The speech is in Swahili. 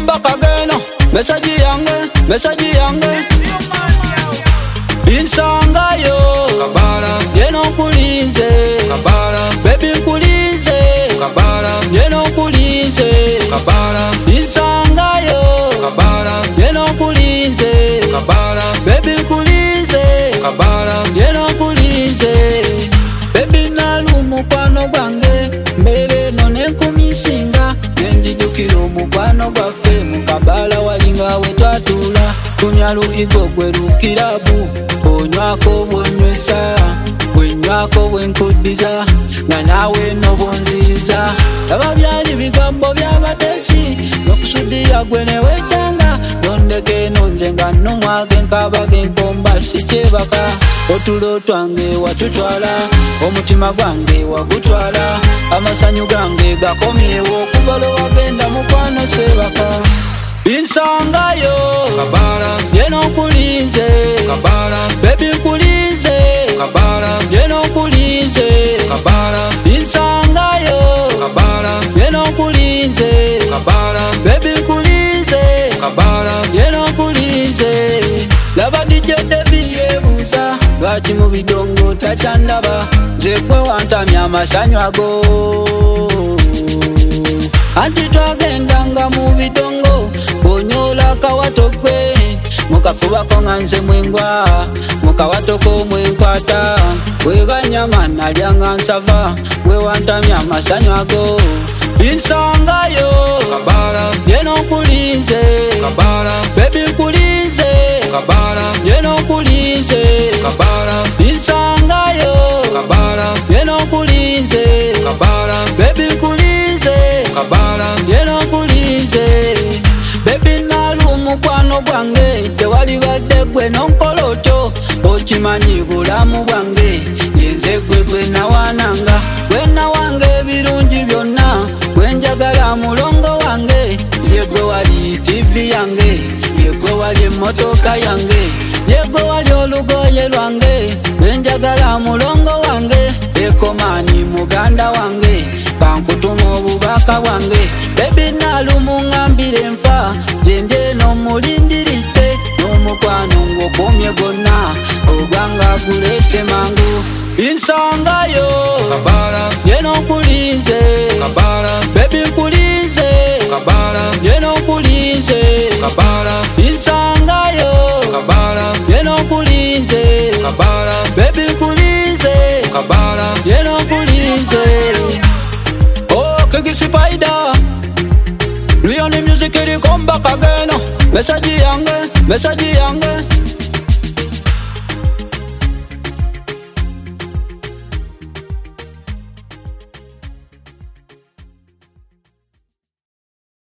come back again. Message yange insanga yo Kabala, yeno kulinze Kabala, baby kulinze Kabala, yeno kulinze Kabala, insanga yo Kabala, yeno kulinze Kabala, baby kulinze Kabala, yeno kulinze baby nalumu kwano gwange mbere none kumisinga nenjijukira omukwano gwaffe mukabala walinga we twatula kunyalu igogwe lukirabu onywako bwonywesa bwenywako bwenkuddiza nga naawe nobonziza laba byali bigambo byabatesi nokusuddiya gwe newekyanga nondeke nonze nga nomwage nkabage nkomba sikyebaka otulo twange watutwala omutima gwange wagutwala amasanyu gange gakomyewo okuva lwe wagenda mukwano sebaka insanga yo Kabala, yeno kulinze Kabala, baby kulinze Kabala, yeno kulinze Kabala, insanga yo Kabala, yeno kulinze Kabala, baby kulinze Kabala, yeno kulinze laba DJ Debbie yebuuza lwaki mu bidongo takyandaba nze gwe wantamya amasanyu ago anti twagendanga mu bidongo onyola akawato gwe mukafubako nga nze mwengwa mukawatoko mwenkwata webanyama nalyanga nsava gwe wantamya amasanyu ago insanga yo Kabala, yeno kulinze Kabala, baby kulinze Kabala, yeno kulinze Kabala, insanga yo Kabala, yeno kulinze Kabala, baby kulinze Kabala, yeno kulinze baby nalumu kwano gwange tewali badde gwe nonkola otyo okimanyi bulamu bwange yenze gwe nawananga gwe nawange ebirungi byonna gwe njagala mulongo wange yegwe wali TV yange yegwe wali emotoka yange yegwe wali olugoye lwange gwe njagala mulongo wange ekomani muganda wange kankutuma obubaka bwange baby nalumu ngambire nfa gende nomulindiridde n'omukwano ng'okumye gonna ogwanga gulete mangu insanga yo Kabala, yeno kulinze Kabala, baby kulinze Kabala, yeno kulinze Kabala, insanga yo Kabala, yeno kulinze Kabala, baby kulinze Kabala, yeno kulinze oh Kiki Spider Leon music it come back again message yange